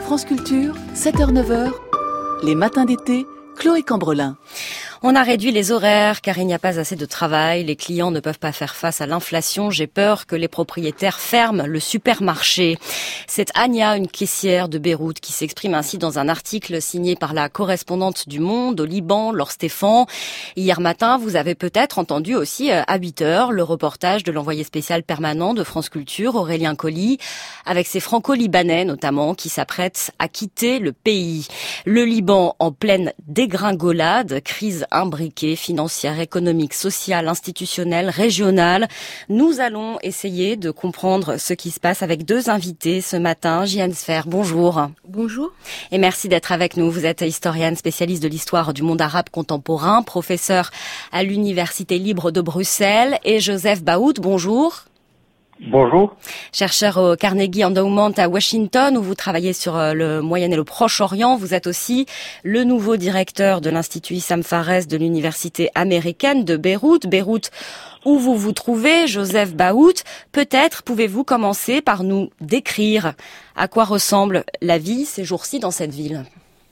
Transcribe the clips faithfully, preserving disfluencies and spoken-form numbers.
France Culture, sept heures neuf heures, les matins d'été, Chloé Cambrelin. On a réduit les horaires car il n'y a pas assez de travail. Les clients ne peuvent pas faire face à l'inflation. J'ai peur que les propriétaires ferment le supermarché. C'est Anya, une caissière de Beyrouth, qui s'exprime ainsi dans un article signé par la correspondante du Monde au Liban, Laure Stéphane. Hier matin, vous avez peut-être entendu aussi à huit heures le reportage de l'envoyé spécial permanent de France Culture, Aurélien Colli, avec ses franco-libanais notamment, qui s'apprêtent à quitter le pays. Le Liban en pleine dégringolade, crise imbriquée, financière, économique, sociale, institutionnelle, régionale. Nous allons essayer de comprendre ce qui se passe avec deux invités ce matin. Jihan Sfer, bonjour. Bonjour. Et merci d'être avec nous. Vous êtes historienne, spécialiste de l'histoire du monde arabe contemporain, professeur à l'Université libre de Bruxelles. Et Joseph Baout, bonjour. Bonjour. Chercheur au Carnegie Endowment à Washington, où vous travaillez sur le Moyen et le Proche-Orient. Vous êtes aussi le nouveau directeur de l'Institut Issam Fares de l'Université américaine de Beyrouth. Beyrouth, où vous vous trouvez, Joseph Baout. Peut-être pouvez-vous commencer par nous décrire à quoi ressemble la vie ces jours-ci dans cette ville.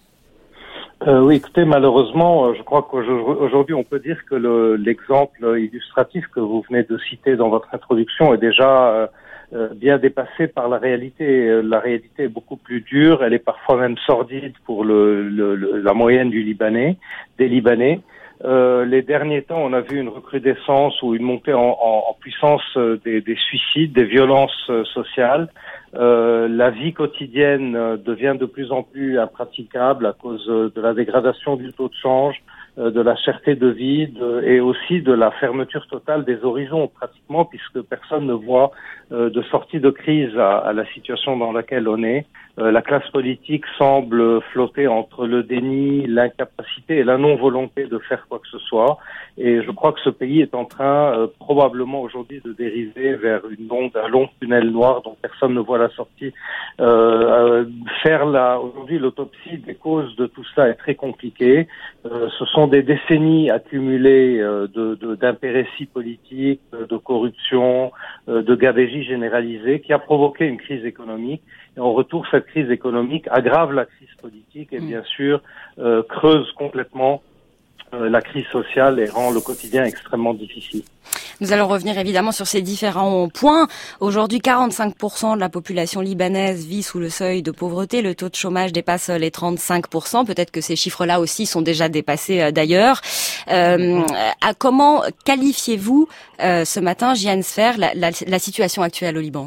Euh, oui, écoutez, malheureusement, je crois qu'aujourd'hui, on peut dire que le, l'exemple illustratif que vous venez de citer dans votre introduction est déjà euh, bien dépassé par la réalité. La réalité est beaucoup plus dure, elle est parfois même sordide pour le, le, le, la moyenne du Libanais, des Libanais. Euh, les derniers temps, on a vu une recrudescence ou une montée en, en, en puissance des, des suicides, des violences sociales. Euh, la vie quotidienne devient de plus en plus impraticable à cause de la dégradation du taux de change, de la cherté de vie de, et aussi de la fermeture totale des horizons pratiquement, puisque personne ne voit euh, de sortie de crise à, à la situation dans laquelle on est. Euh, la classe politique semble flotter entre le déni, l'incapacité et la non-volonté de faire quoi que ce soit. Et je crois que ce pays est en train euh, probablement aujourd'hui de dériver vers une longue, un long tunnel noir dont personne ne voit la sortie. Euh, euh, faire la, aujourd'hui l'autopsie des causes de tout cela est très compliqué. Euh, ce sont des décennies accumulées euh, de, de, d'impéritie politique, de corruption, euh, de gabegie généralisée qui a provoqué une crise économique. Et en retour, cette crise économique aggrave la crise politique et bien sûr euh, creuse complètement euh, la crise sociale et rend le quotidien extrêmement difficile. Nous allons revenir évidemment sur ces différents points. Aujourd'hui, quarante-cinq pour cent de la population libanaise vit sous le seuil de pauvreté. Le taux de chômage dépasse les trente-cinq pour cent. Peut-être que ces chiffres-là aussi sont déjà dépassés euh, d'ailleurs. Euh, à comment qualifiez-vous euh, ce matin, Jihan Sfer, la, la, la situation actuelle au Liban ?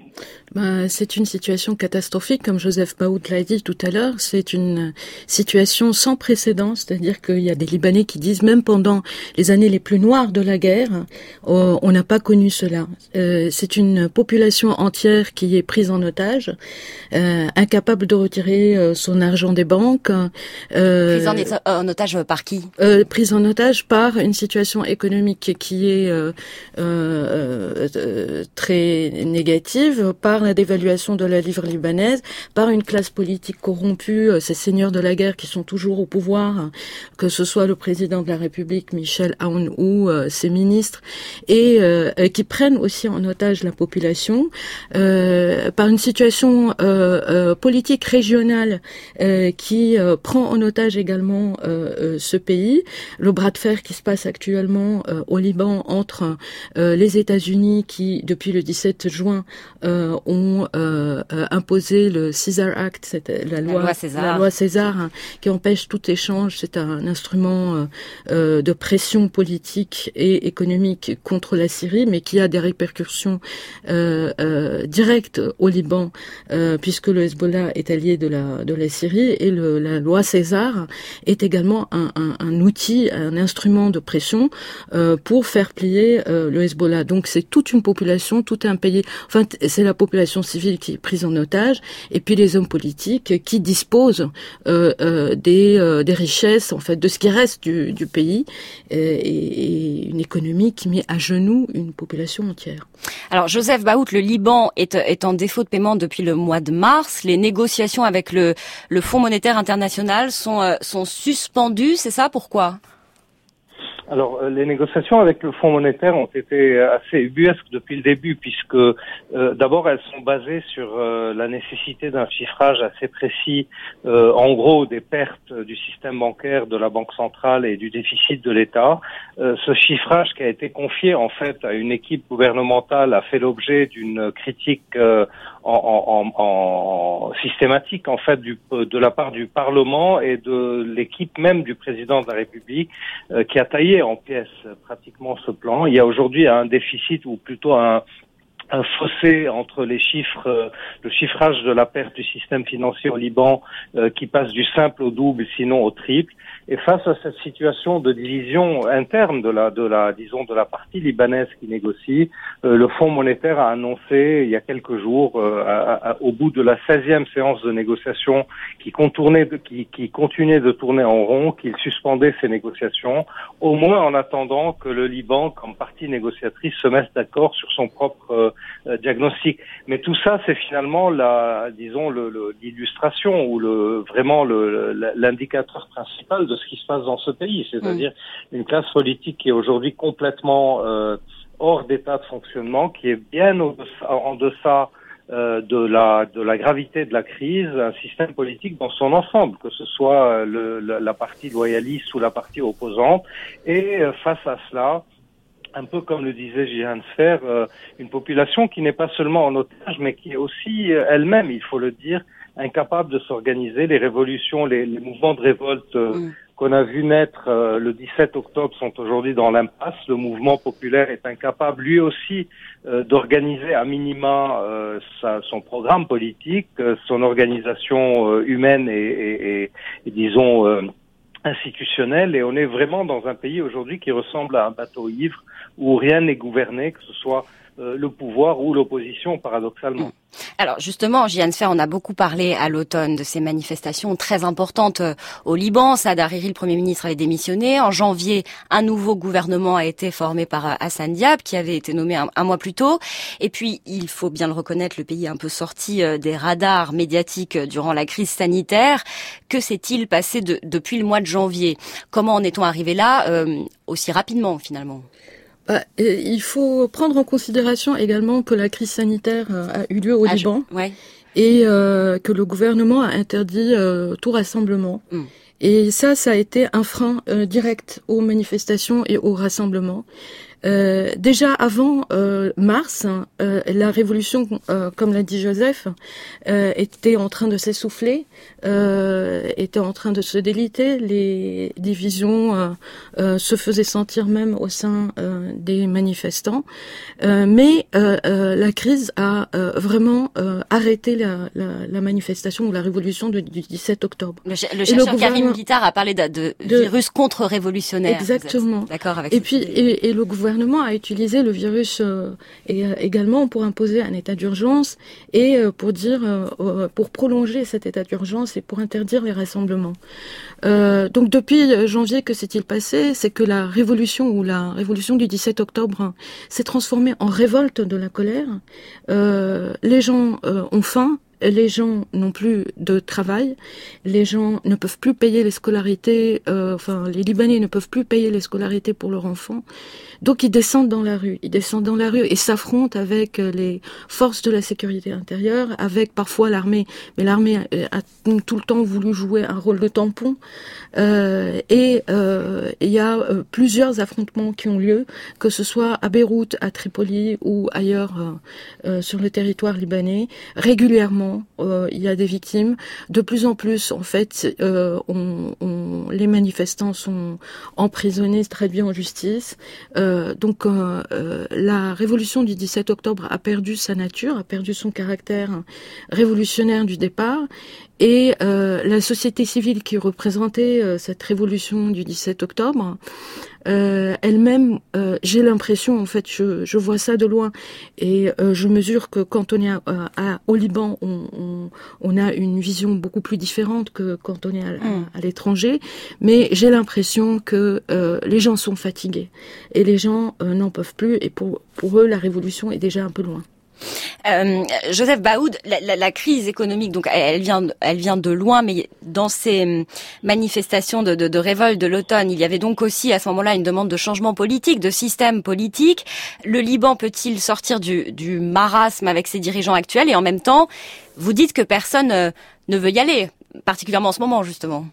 Bah, c'est une situation catastrophique, comme Joseph Baout l'a dit tout à l'heure. C'est une situation sans précédent, c'est-à-dire qu'il y a des Libanais qui disent, même pendant les années les plus noires de la guerre, oh, on n'a pas connu cela. Euh, c'est une population entière qui est prise en otage, euh, incapable de retirer euh, son argent des banques. Euh, prise en, éta- en otage par qui euh, Prise en otage par une situation économique qui est euh, euh, euh, très négative, par la dévaluation de la livre libanaise, par une classe politique corrompue, ces seigneurs de la guerre qui sont toujours au pouvoir, que ce soit le président de la République, Michel Aoun, ou euh, ses ministres, et euh, qui prennent aussi en otage la population, euh, par une situation euh, euh, politique régionale euh, qui euh, prend en otage également euh, euh, ce pays. Le bras de fer qui se passe actuellement euh, au Liban entre euh, les États-Unis qui, depuis le dix-sept juin, euh, ont euh, euh, imposé le Caesar Act, c'était la loi, la loi César, la loi César hein, qui empêche tout échange. C'est un instrument euh, euh, de pression politique et économique contre la Syrie, mais qui a des répercussions euh, euh, directes au Liban, euh, puisque le Hezbollah est allié de la de la Syrie, et le, la loi César est également un, un, un outil, un instrument de pression euh, pour faire plier euh, le Hezbollah. Donc c'est toute une population, tout un pays. Enfin, c'est la population civile qui est prise en otage, et puis les hommes politiques qui disposent euh, euh, des, euh, des richesses, en fait, de ce qui reste du, du pays, et, et une économie qui met à genoux une population entière. Alors, Joseph Baout, le Liban est, est en défaut de paiement depuis le mois de mars. Les négociations avec le, le Fonds monétaire international sont, euh, sont suspendues, c'est ça? Pourquoi? Alors, euh, les négociations avec le Fonds monétaire ont été assez ubuesques depuis le début, puisque euh, d'abord elles sont basées sur euh, la nécessité d'un chiffrage assez précis, euh, en gros des pertes du système bancaire, de la Banque centrale et du déficit de l'État. Euh, ce chiffrage qui a été confié en fait à une équipe gouvernementale a fait l'objet d'une critique euh, en, en, en systématique en fait du, de la part du Parlement et de l'équipe même du président de la République euh, qui a taillé en pièces pratiquement ce plan. Il y a aujourd'hui un déficit ou plutôt un un fossé entre les chiffres, euh, le chiffrage de la perte du système financier au Liban euh, qui passe du simple au double, sinon au triple. Et face à cette situation de division interne de la, de la, disons, de la partie libanaise qui négocie, euh, le Fonds monétaire a annoncé il y a quelques jours, euh, à, à, au bout de la seizième séance de négociation, qui contournait, de, qui, qui continuait de tourner en rond, qu'il suspendait ces négociations, au moins en attendant que le Liban, comme partie négociatrice, se mette d'accord sur son propre euh, Euh, diagnostic. Mais tout ça, c'est finalement la, disons, le, le, l'illustration ou le, vraiment le, l'indicateur principal de ce qui se passe dans ce pays, c'est-à-dire mmh. une classe politique qui est aujourd'hui complètement euh, hors d'état de fonctionnement, qui est bien au, en deçà euh, de la de la gravité de la crise, un système politique dans son ensemble, que ce soit le, la, la partie loyaliste ou la partie opposante, et euh, face à cela, un peu comme le disait Jihan Sfer, euh, une population qui n'est pas seulement en otage, mais qui est aussi euh, elle-même, il faut le dire, incapable de s'organiser. Les révolutions, les, les mouvements de révolte euh, mmh. qu'on a vu naître euh, le dix-sept octobre sont aujourd'hui dans l'impasse. Le mouvement populaire est incapable, lui aussi, euh, d'organiser à minima euh, sa, son programme politique, euh, son organisation euh, humaine et, et, et, et disons, euh, institutionnelle. Et on est vraiment dans un pays aujourd'hui qui ressemble à un bateau ivre, où rien n'est gouverné, que ce soit euh, le pouvoir ou l'opposition, paradoxalement. Alors justement, Jihan Sfer, on a beaucoup parlé à l'automne de ces manifestations très importantes au Liban. Saad Hariri, le Premier ministre, avait démissionné. En janvier, un nouveau gouvernement a été formé par Hassan Diab, qui avait été nommé un, un mois plus tôt. Et puis, il faut bien le reconnaître, le pays est un peu sorti des radars médiatiques durant la crise sanitaire. Que s'est-il passé de, depuis le mois de janvier ? Comment en est-on arrivé là euh, aussi rapidement, finalement ? Bah, il faut prendre en considération également que la crise sanitaire a eu lieu au ah, Liban je... ouais. et euh, que le gouvernement a interdit euh, tout rassemblement. Mm. Et ça, ça a été un frein euh, direct aux manifestations et aux rassemblements. Euh, déjà avant euh, mars, euh, la révolution, euh, comme l'a dit Joseph, euh, était en train de s'essouffler, euh, était en train de se déliter. Les divisions euh, euh, se faisaient sentir même au sein euh, des manifestants. Euh, mais euh, euh, la crise a euh, vraiment euh, arrêté la, la, la manifestation ou la révolution de, du dix-sept octobre. Le, ch- le chercheur le Karim Guittard a parlé de, de, de virus contre-révolutionnaire. Exactement. D'accord avec et puis et, et le gouvernement a utilisé le virus euh, et, euh, également pour imposer un état d'urgence et euh, pour dire euh, pour prolonger cet état d'urgence et pour interdire les rassemblements. Euh, donc depuis janvier, que s'est-il passé ? C'est que la révolution ou la révolution du dix-sept octobre hein, s'est transformée en révolte de la colère. Euh, les gens euh, ont faim. Les gens n'ont plus de travail, les gens ne peuvent plus payer les scolarités, euh, enfin les Libanais ne peuvent plus payer les scolarités pour leurs enfants, donc ils descendent dans la rue, ils descendent dans la rue et s'affrontent avec les forces de la sécurité intérieure, avec parfois l'armée, mais l'armée a, a tout le temps voulu jouer un rôle de tampon, euh, et euh, il y a euh, plusieurs affrontements qui ont lieu, que ce soit à Beyrouth, à Tripoli ou ailleurs euh, euh, sur le territoire libanais, régulièrement. Euh, il y a des victimes. De plus en plus, en fait, euh, on, on, les manifestants sont emprisonnés, traduits en justice. Euh, donc, euh, euh, la révolution du dix-sept octobre a perdu sa nature, a perdu son caractère révolutionnaire du départ. Et euh, la société civile qui représentait euh, cette révolution du dix-sept octobre, euh, elle-même, euh, j'ai l'impression, en fait, je, je vois ça de loin, et euh, je mesure que quand on est à, à, au Liban, on, on, on a une vision beaucoup plus différente que quand on est à, à, à l'étranger, mais j'ai l'impression que euh, les gens sont fatigués, et les gens euh, n'en peuvent plus, et pour, pour eux, la révolution est déjà un peu loin. Euh, Joseph Baoud, la, la, la crise économique, donc elle vient, elle vient de loin, mais dans ces manifestations de, de, de révolte de l'automne, il y avait donc aussi à ce moment-là une demande de changement politique, de système politique. Le Liban peut-il sortir du, du marasme avec ses dirigeants actuels? Et en même temps, vous dites que personne euh, ne veut y aller, particulièrement en ce moment, justement.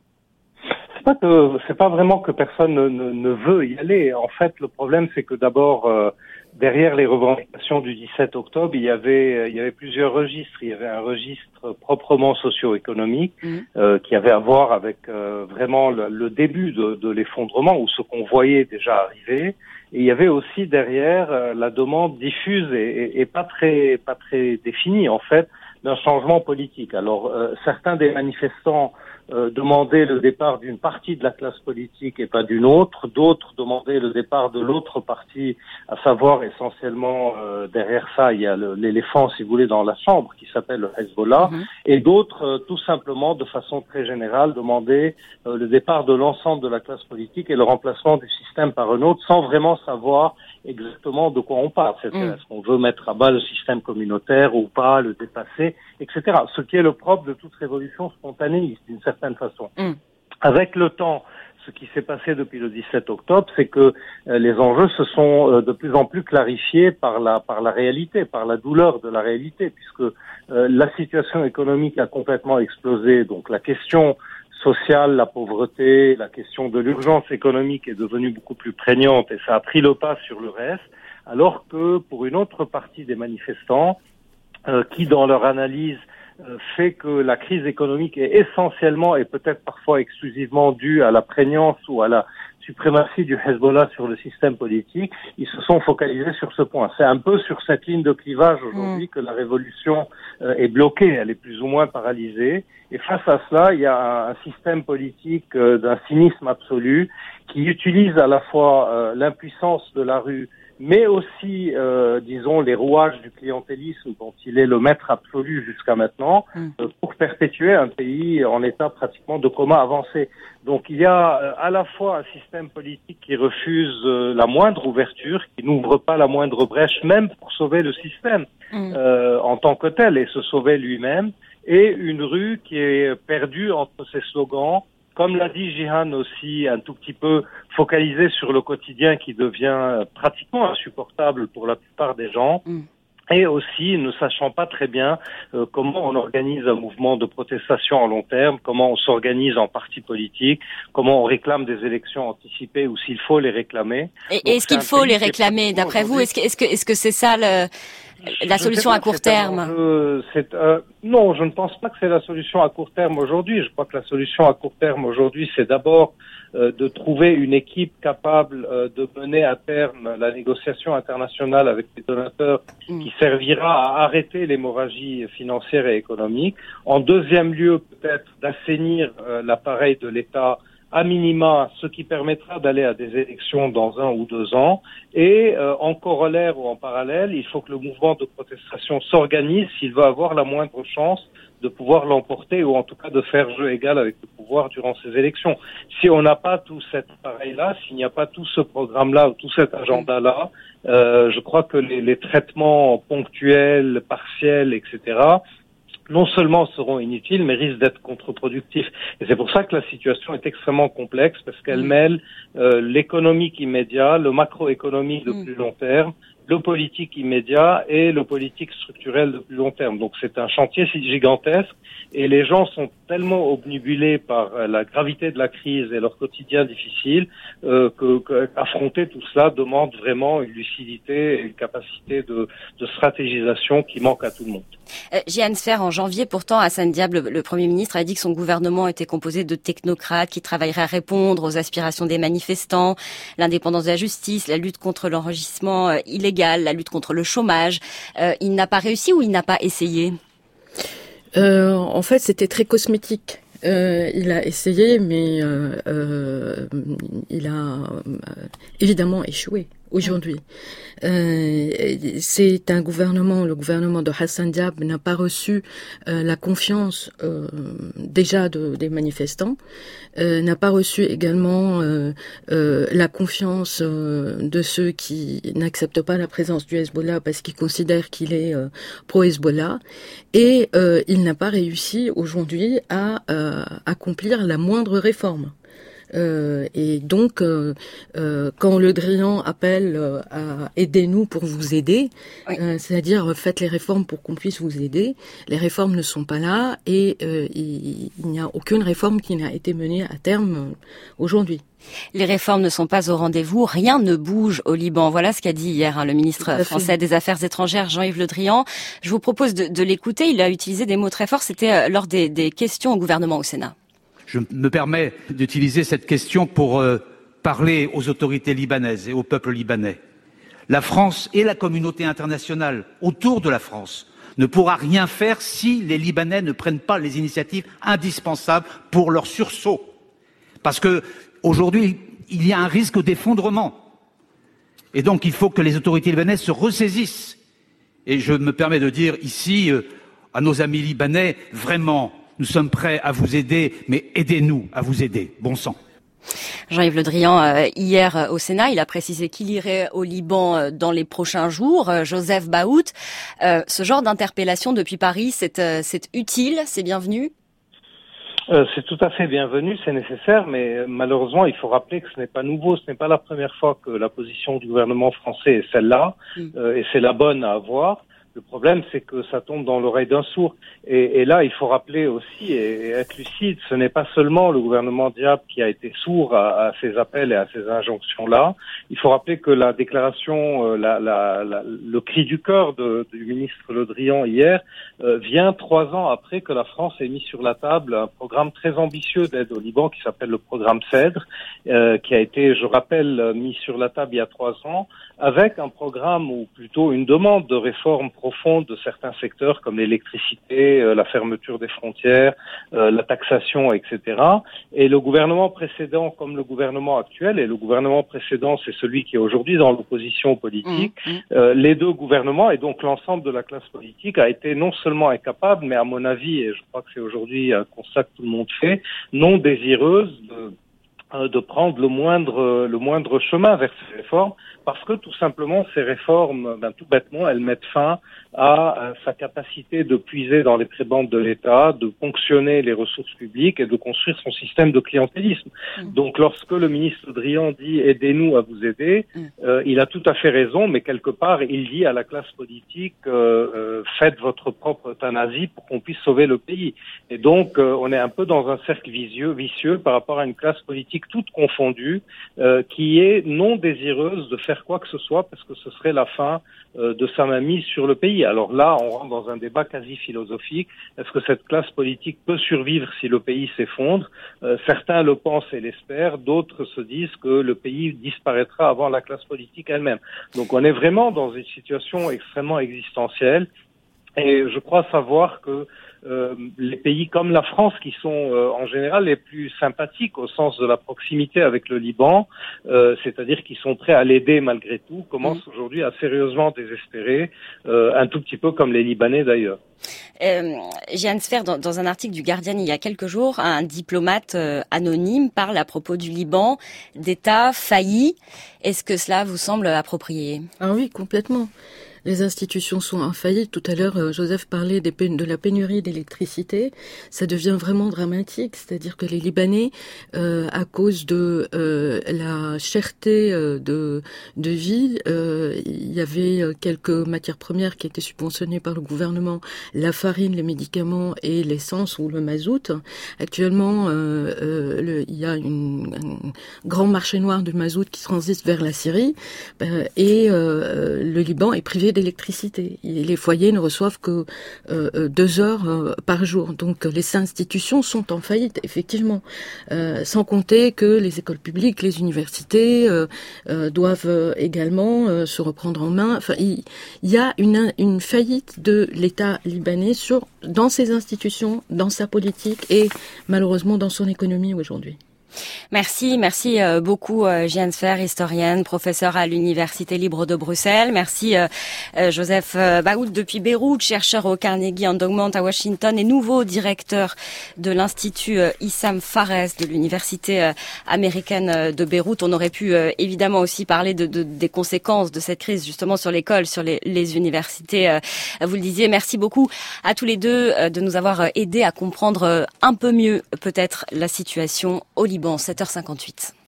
C'est pas que, c'est pas vraiment que personne ne, ne, ne veut y aller. En fait, le problème, c'est que d'abord, euh, derrière les revendications du dix-sept octobre, il y avait, il y avait plusieurs registres. Il y avait un registre proprement socio-économique, mmh. euh, qui avait à voir avec euh, vraiment le, le début de, de l'effondrement, ou ce qu'on voyait déjà arriver. Et il y avait aussi derrière euh, la demande diffuse et, et, et pas très, pas très définie, en fait, d'un changement politique. Alors, euh, certains des manifestants Euh, demander le départ d'une partie de la classe politique et pas d'une autre, d'autres demandaient le départ de l'autre partie, à savoir essentiellement euh, derrière ça il y a le, l'éléphant, si vous voulez, dans la chambre qui s'appelle le Hezbollah, mmh. et d'autres euh, tout simplement de façon très générale demandaient euh, le départ de l'ensemble de la classe politique et le remplacement du système par un autre sans vraiment savoir exactement de quoi on parle. C'est-à-dire, mmh. est-ce qu'on veut mettre à bas le système communautaire ou pas, le dépasser, et cetera. Ce qui est le propre de toute révolution spontanéiste, d'une certaine façon. Mmh. Avec le temps, ce qui s'est passé depuis le dix-sept octobre, c'est que euh, les enjeux se sont euh, de plus en plus clarifiés par la par la réalité, par la douleur de la réalité, puisque euh, la situation économique a complètement explosé. Donc la question sociale, la pauvreté, la question de l'urgence économique est devenue beaucoup plus prégnante et ça a pris le pas sur le reste, alors que pour une autre partie des manifestants, euh, qui dans leur analyse euh, fait que la crise économique est essentiellement et peut-être parfois exclusivement due à la prégnance ou à la suprématie du Hezbollah sur le système politique, ils se sont focalisés sur ce point. C'est un peu sur cette ligne de clivage aujourd'hui mmh. que la révolution euh, est bloquée, elle est plus ou moins paralysée. Et face à cela, il y a un système politique euh, d'un cynisme absolu qui utilise à la fois euh, l'impuissance de la rue, mais aussi, euh, disons, les rouages du clientélisme dont il est le maître absolu jusqu'à maintenant, mmh. euh, pour perpétuer un pays en état pratiquement de coma avancé. Donc il y a euh, à la fois un système politique qui refuse euh, la moindre ouverture, qui n'ouvre pas la moindre brèche, même pour sauver le système mmh. euh, en tant que tel et se sauver lui-même, et une rue qui est perdue entre ses slogans, comme l'a dit Jihan aussi, un tout petit peu focalisé sur le quotidien qui devient pratiquement insupportable pour la plupart des gens. Mm. Et aussi ne sachant pas très bien euh, comment on organise un mouvement de protestation à long terme, comment on s'organise en parti politique, comment on réclame des élections anticipées ou s'il faut les réclamer. Et Donc, est-ce qu'il faut les réclamer d'après vous? Est-ce que, est-ce que, est-ce que c'est ça le... La solution à court terme? Euh, c'est, euh, non, je ne pense pas que c'est la solution à court terme aujourd'hui. Je crois que la solution à court terme aujourd'hui, c'est d'abord euh, de trouver une équipe capable euh, de mener à terme la négociation internationale avec les donateurs mmh. qui servira à arrêter l'hémorragie financière et économique. En deuxième lieu, peut-être d'assainir euh, l'appareil de l'État à minima, ce qui permettra d'aller à des élections dans un ou deux ans. Et euh, en corollaire ou en parallèle, il faut que le mouvement de protestation s'organise s'il veut avoir la moindre chance de pouvoir l'emporter ou en tout cas de faire jeu égal avec le pouvoir durant ces élections. Si on n'a pas tout cet appareil-là, s'il n'y a pas tout ce programme-là ou tout cet agenda-là, euh, je crois que les, les traitements ponctuels, partiels, et cetera, non seulement seront inutiles, mais risquent d'être contre-productifs. Et c'est pour ça que la situation est extrêmement complexe, parce qu'elle mêle euh, l'économique immédiat, le macroéconomique de plus long terme, le politique immédiat et le politique structurel de plus long terme. Donc c'est un chantier gigantesque et les gens sont tellement obnubilés par la gravité de la crise et leur quotidien difficile euh, que, que affronter tout cela demande vraiment une lucidité et une capacité de, de stratégisation qui manque à tout le monde. Euh, Jihan Sfer, en janvier, pourtant, Hassan Diab, le, le Premier ministre, a dit que son gouvernement était composé de technocrates qui travailleraient à répondre aux aspirations des manifestants, l'indépendance de la justice, la lutte contre l'enrichissement euh, illégal, la lutte contre le chômage. Euh, il n'a pas réussi ou il n'a pas essayé? euh, En fait, c'était très cosmétique. Euh, il a essayé, mais euh, euh, il a euh, évidemment échoué. aujourd'hui. Euh, c'est un gouvernement, le gouvernement de Hassan Diab n'a pas reçu euh, la confiance euh, déjà de, des manifestants, euh, n'a pas reçu également euh, euh, la confiance euh, de ceux qui n'acceptent pas la présence du Hezbollah parce qu'ils considèrent qu'il est euh, pro-Hezbollah, et euh, il n'a pas réussi aujourd'hui à euh, accomplir la moindre réforme. Euh, et donc, euh, euh, quand Le Drian appelle euh, à aidez-nous pour vous aider, oui. euh, c'est-à-dire faites les réformes pour qu'on puisse vous aider, les réformes ne sont pas là et euh, il, il n'y a aucune réforme qui n'a été menée à terme euh, aujourd'hui. Les réformes ne sont pas au rendez-vous, rien ne bouge au Liban. Voilà ce qu'a dit hier hein, le ministre français des Affaires étrangères, Jean-Yves Le Drian. Je vous propose de, de l'écouter, il a utilisé des mots très forts, c'était euh, lors des, des questions au gouvernement au Sénat. Je me permets d'utiliser cette question pour euh, parler aux autorités libanaises et au peuple libanais. La France et la communauté internationale autour de la France ne pourra rien faire si les Libanais ne prennent pas les initiatives indispensables pour leur sursaut. Parce que aujourd'hui, il y a un risque d'effondrement. Et donc, il faut que les autorités libanaises se ressaisissent. Et je me permets de dire ici euh, à nos amis libanais, vraiment, nous sommes prêts à vous aider, mais aidez-nous à vous aider. Bon sang. Jean-Yves Le Drian, euh, hier euh, au Sénat, il a précisé qu'il irait au Liban euh, dans les prochains jours. Euh, Joseph Baout, euh, ce genre d'interpellation depuis Paris, c'est, euh, c'est utile, c'est bienvenu ? Euh, c'est tout à fait bienvenu, c'est nécessaire, mais malheureusement, il faut rappeler que ce n'est pas nouveau, ce n'est pas la première fois que la position du gouvernement français est celle-là, mmh. euh, et c'est la bonne à avoir. Le problème, c'est que ça tombe dans l'oreille d'un sourd. Et, et là, il faut rappeler aussi et, et être lucide, ce n'est pas seulement le gouvernement Diab qui a été sourd à, à ces appels et à ces injonctions-là. Il faut rappeler que la déclaration, euh, la, la, la, le cri du cœur de, du ministre Le Drian hier euh, vient trois ans après que la France ait mis sur la table un programme très ambitieux d'aide au Liban qui s'appelle le programme Cèdre, euh, qui a été, je rappelle, mis sur la table il y a trois ans, avec un programme ou plutôt une demande de réforme profonde de certains secteurs comme l'électricité, euh, la fermeture des frontières, euh, la taxation, et cetera. Et le gouvernement précédent comme le gouvernement actuel, et le gouvernement précédent c'est celui qui est aujourd'hui dans l'opposition politique, mmh. euh, les deux gouvernements et donc l'ensemble de la classe politique a été non seulement incapable, mais à mon avis, et je crois que c'est aujourd'hui un constat que tout le monde fait, non désireuse de de prendre le moindre le moindre chemin vers ces réformes, parce que tout simplement ces réformes, ben, tout bêtement, elles mettent fin à, à sa capacité de puiser dans les prébendes de l'État, de ponctionner les ressources publiques et de construire son système de clientélisme. Mmh. Donc lorsque le ministre Drian dit « aidez-nous à vous aider mmh. », euh, il a tout à fait raison, mais quelque part il dit à la classe politique euh, euh, « faites votre propre euthanasie pour qu'on puisse sauver le pays ». Et donc euh, on est un peu dans un cercle vicieux, vicieux par rapport à une classe politique toute confondue, euh, qui est non désireuse de faire quoi que ce soit parce que ce serait la fin euh, de sa mainmise sur le pays. Alors là, on rentre dans un débat quasi philosophique. Est-ce que cette classe politique peut survivre si le pays s'effondre ? euh, Certains le pensent et l'espèrent, d'autres se disent que le pays disparaîtra avant la classe politique elle-même. Donc on est vraiment dans une situation extrêmement existentielle et je crois savoir que Euh, les pays comme la France, qui sont euh, en général les plus sympathiques au sens de la proximité avec le Liban, euh, c'est-à-dire qui sont prêts à l'aider malgré tout, commencent mmh. aujourd'hui à sérieusement désespérer, euh, un tout petit peu comme les Libanais d'ailleurs. Euh, Jeanne Sfer, dans, dans un article du Guardian il y a quelques jours, un diplomate euh, anonyme parle à propos du Liban d'État failli. Est-ce que cela vous semble approprié ? Ah oui, complètement. Les institutions sont en faillite. Tout à l'heure, Joseph parlait des pén- de la pénurie d'électricité. Ça devient vraiment dramatique. C'est-à-dire que les Libanais, euh, à cause de euh, la cherté euh, de, de vie, euh, il y avait quelques matières premières qui étaient subventionnées par le gouvernement, la farine, les médicaments et l'essence ou le mazout. Actuellement, euh, euh, le, il y a une, un grand marché noir du mazout qui transite vers la Syrie euh, et euh, le Liban est privé d'électricité. Et les foyers ne reçoivent que euh, deux heures euh, par jour. Donc les institutions sont en faillite, effectivement. Euh, sans compter que les écoles publiques, les universités euh, euh, doivent également euh, se reprendre en main. Enfin, il, il y a une, une faillite de l'État libanais sur, dans ses institutions, dans sa politique et malheureusement dans son économie aujourd'hui. Merci, merci beaucoup Jeanne Sfer, historienne, professeure à l'Université libre de Bruxelles. Merci Joseph Baoud depuis Beyrouth, chercheur au Carnegie Endowment à Washington et nouveau directeur de l'Institut Issam Fares de l'Université américaine de Beyrouth. On aurait pu évidemment aussi parler de, de, des conséquences de cette crise justement sur l'école, sur les, les universités. Vous le disiez, merci beaucoup à tous les deux de nous avoir aidés à comprendre un peu mieux peut-être la situation au Liban. sept heures cinquante-huit.